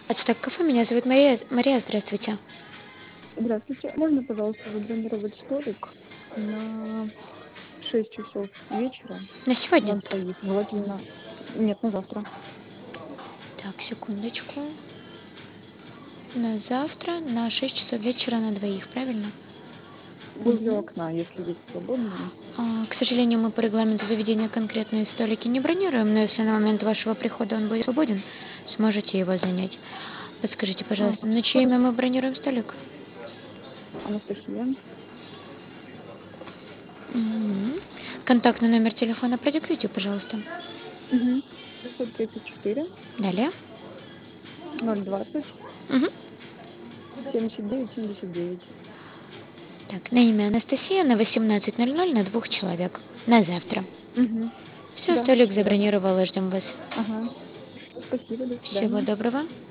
Ацтек кафе, меня зовут Мария. Мария, здравствуйте. Здравствуйте. Можно, пожалуйста, забронировать столик на 6 часов вечера На сегодня? на двоих? Желательно... Нет, на завтра. Так, секундочку. На завтра на 6 часов вечера на двоих, правильно? Возле Мгм. окна, если есть свободные. К сожалению, мы по регламенту заведения конкретные столики не бронируем, но если на момент вашего прихода он будет свободен, сможете его занять. Подскажите, А, пожалуйста, на чье имя хорошо. мы бронируем столик? Анастасия. Мгм. Контактный номер телефона продиктуйте, пожалуйста. Угу. 634 Далее. 020 Мгм. 79 79. Так, на имя Анастасия на 18:00 на двух человек. На завтра. Угу. Все, Да, столик верно. забронировала, ждем вас. Ага. Спасибо, до Всего свидания. доброго.